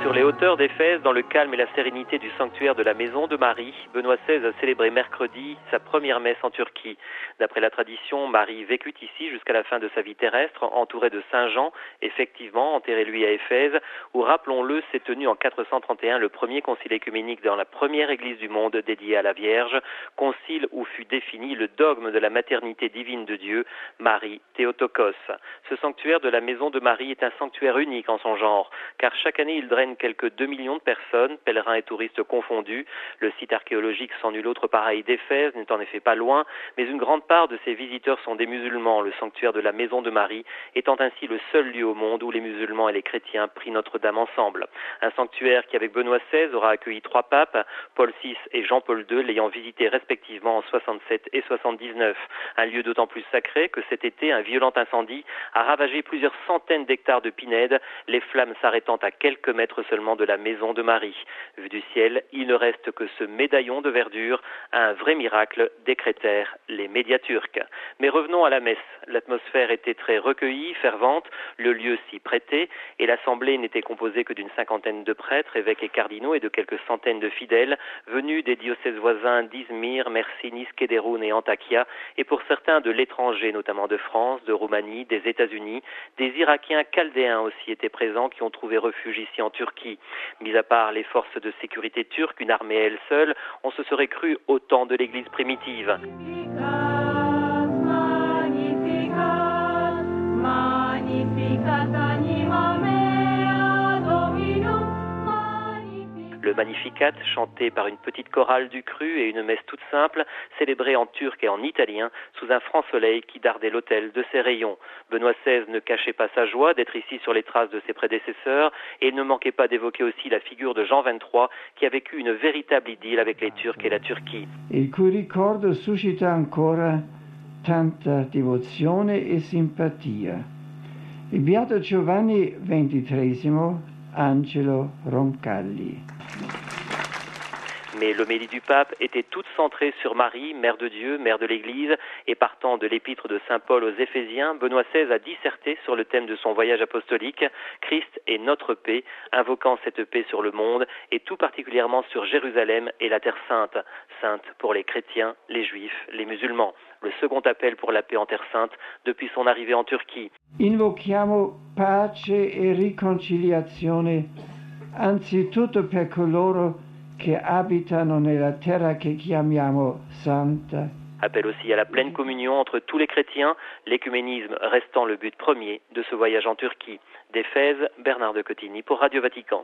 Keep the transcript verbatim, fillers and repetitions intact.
Sur les hauteurs d'Éphèse, dans le calme et la sérénité du sanctuaire de la Maison de Marie, Benoît seize a célébré mercredi sa première messe en Turquie. D'après la tradition, Marie vécut ici jusqu'à la fin de sa vie terrestre, entourée de Saint Jean, effectivement enterré lui à Éphèse, où, rappelons-le, s'est tenu en quatre cent trente et un le premier concile œcuménique dans la première église du monde dédiée à la Vierge, concile où fut défini le dogme de la maternité divine de Dieu, Marie Théotokos. Ce sanctuaire de la Maison de Marie est un sanctuaire unique en son genre, car chaque année il draine quelques deux millions de personnes, pèlerins et touristes confondus. Le site archéologique sans nul autre pareil d'Éphèse n'est en effet pas loin, mais une grande part de ses visiteurs sont des musulmans, le sanctuaire de la Maison de Marie étant ainsi le seul lieu au monde où les musulmans et les chrétiens prient Notre-Dame ensemble. Un sanctuaire qui, avec Benoît seize, aura accueilli trois papes, Paul six et Jean-Paul deux, l'ayant visité respectivement en soixante-sept et soixante-dix-neuf. Un lieu d'autant plus sacré que cet été, un violent incendie a ravagé plusieurs centaines d'hectares de pinèdes, les flammes s'arrêtant à quelques mètres seulement de la Maison de Marie. Vu du ciel, il ne reste que ce médaillon de verdure, un vrai miracle, décrétèrent les médias turcs. Mais revenons à la messe. L'atmosphère était très recueillie, fervente, le lieu s'y prêtait, et l'assemblée n'était composée que d'une cinquantaine de prêtres, évêques et cardinaux, et de quelques centaines de fidèles, venus des diocèses voisins d'Izmir, Mersin, Skéderoun et Antakya, et pour certains de l'étranger, notamment de France, de Roumanie, des États-Unis. Des Irakiens chaldéens aussi étaient présents qui ont trouvé refuge ici en Turquie. Mis à part les forces de sécurité turques, une armée elle seule, on se serait cru au temps de l'Église primitive. Le Magnificat, chanté par une petite chorale du cru et une messe toute simple, célébrée en turc et en italien, sous un franc soleil qui dardait l'autel de ses rayons. Benoît seize ne cachait pas sa joie d'être ici sur les traces de ses prédécesseurs, et il ne manquait pas d'évoquer aussi la figure de Jean vingt-trois, qui a vécu une véritable idylle avec les Turcs et la Turchie. Il cui ricordo suscita ancora tanta devozione e simpatia. Il beato Giovanni ventitreesimo, Angelo Roncalli. Mais l'homélie du pape était toute centrée sur Marie, mère de Dieu, mère de l'Église, et partant de l'épître de saint Paul aux Éphésiens, Benoît seize a disserté sur le thème de son voyage apostolique, Christ est notre paix, invoquant cette paix sur le monde, et tout particulièrement sur Jérusalem et la Terre Sainte, sainte pour les chrétiens, les juifs, les musulmans. Le second appel pour la paix en Terre Sainte depuis son arrivée en Turchie. Invochiamo pace e riconciliazione, anzitutto per coloro che abitano nella terra che chiamiamo santa. Appel aussi à la pleine communion entre tous les chrétiens, l'écuménisme restant le but premier de ce voyage en Turquie. D'Éphèse, Bernard de Cotigny pour Radio Vatican.